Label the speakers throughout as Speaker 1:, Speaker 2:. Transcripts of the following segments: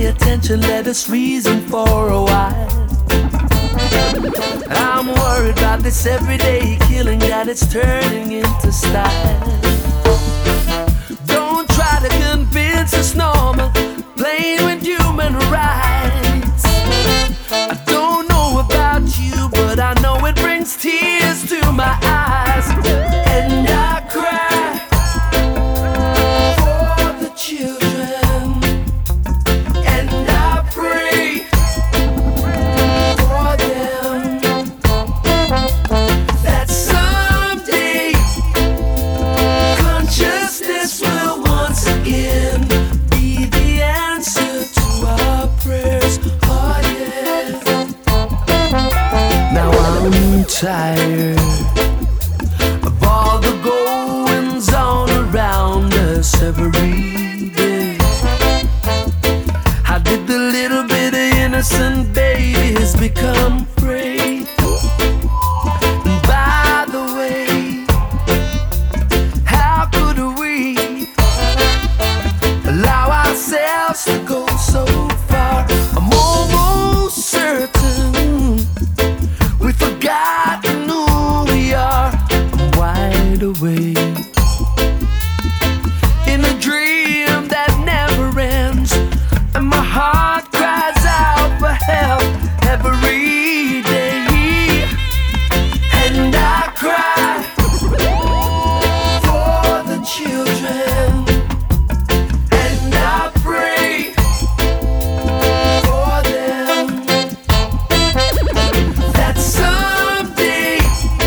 Speaker 1: attention, let us reason for a while. I'm worried about this everyday killing that it's turning into style. Don't try to convince us normal, playing with human rights. I don't know about you, but I know it brings tears to my eyes. And I cry for the children, and I pray for them, that someday consciousness will once again be the answer to our prayers. Oh yeah. Now I'm tired of all the goings on around us every day. How did the little bit of innocent babies become prey? And by the way, how could we allow ourselves to go so far? I'm almost certain we've forgotten who we are. I'm wide awake in a dream that never ends, and my heart cries out for help every day. And I cry for the children, and I pray for them, that someday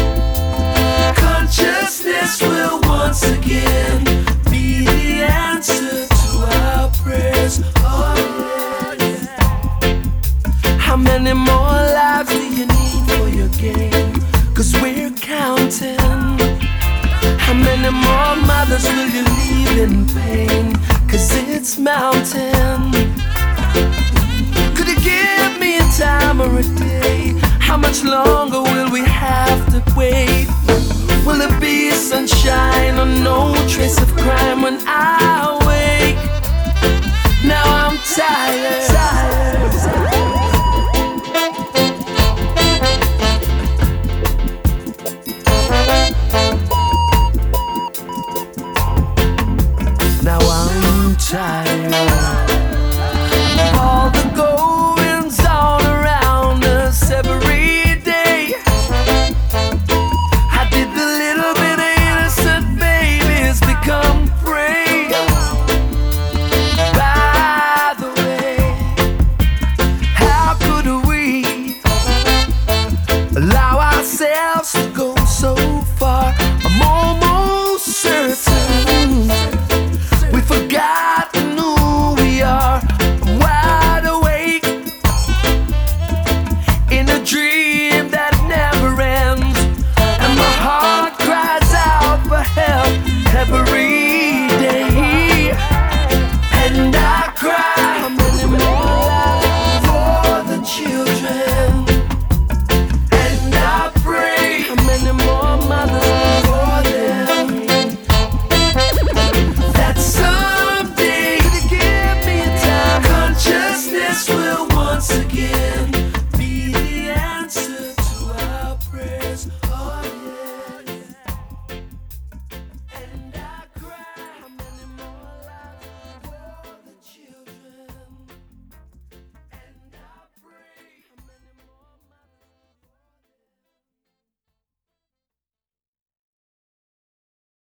Speaker 1: consciousness will once again be the answer to our prayers. Oh yeah. How many more lives do you need for your game? 'Cause we're counting. How many more mothers will you leave in pain? 'Cause it's mounting. Could you give me a time or a day? How much longer will we have to wait? Will it be sunshine or no trace of crime when I